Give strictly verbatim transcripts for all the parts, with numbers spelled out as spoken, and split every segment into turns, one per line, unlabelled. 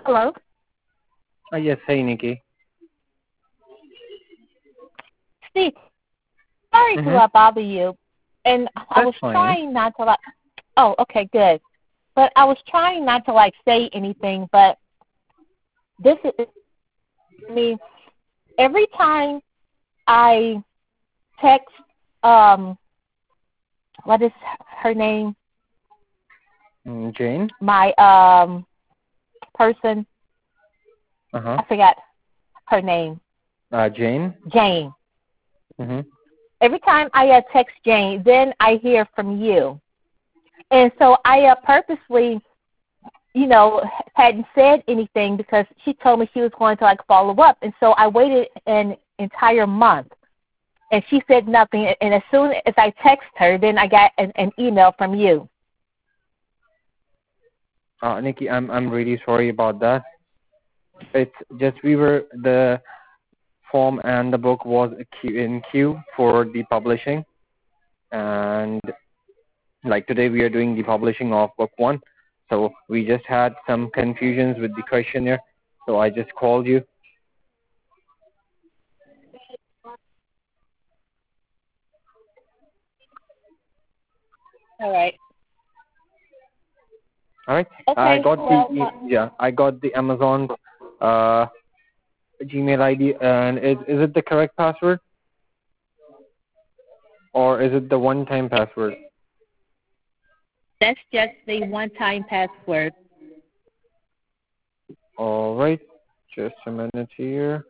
Hello.
Uh, yes, hey Nikki.
Steve, sorry to
Mm-hmm.
uh, bother you. And I
That's
was
fine.
trying not to like, oh, okay, good. But I was trying not to like say anything, but this is, I mean, every time I text, um, what is her name?
Mm, Jane?
My um person,
Uh-huh.
I forgot her name,
Uh, Jane?
Jane.
Mm-hmm.
Every time I uh, text Jane, then I hear from you. And so I uh, purposely, you know, hadn't said anything because she told me she was going to like follow up. And so I waited an entire month and she said nothing. And as soon as I text her, then I got an, an email from you.
Uh, Nikki, I'm I'm really sorry about that. It's just we were the form and the book was a queue, in queue for the publishing, and like today we are doing the publishing of book one. So we just had some confusions with the questionnaire. So I just called you.
All right.
All right. I
Okay.
got the
Well,
e-
uh,
yeah I got the Amazon uh Gmail I D, and is is it the correct password or is it the one-time password?
that's just the one-time password.
All right. Just a minute here.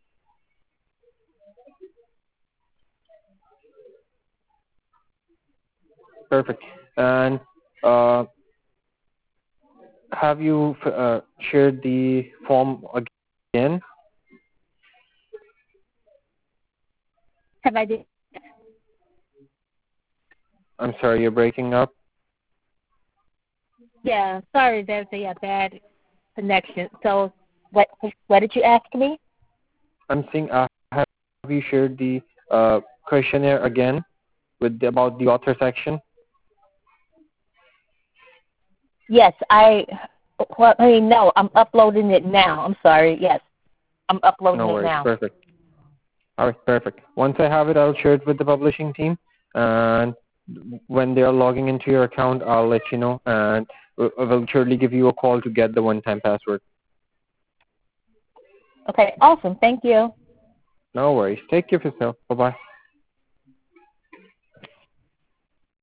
Perfect. And uh, have you uh, shared the form again?
Have I did?
I'm sorry, you're breaking up.
Yeah. Sorry, there's a, a bad connection. So, what what did you ask me?
I'm saying, uh, have you shared the uh, questionnaire again with the, about the author section?
Yes, I. Well, I mean, no, I'm uploading it now. I'm sorry. Yes, I'm uploading
No
it
worries.
now.
Perfect. All right, perfect. Once I have it, I'll share it with the publishing team, and when they are logging into your account, I'll let you know, and we- we'll surely give you a call to get the one-time password.
Okay, awesome. Thank you.
No worries. Take care of yourself. Bye-bye.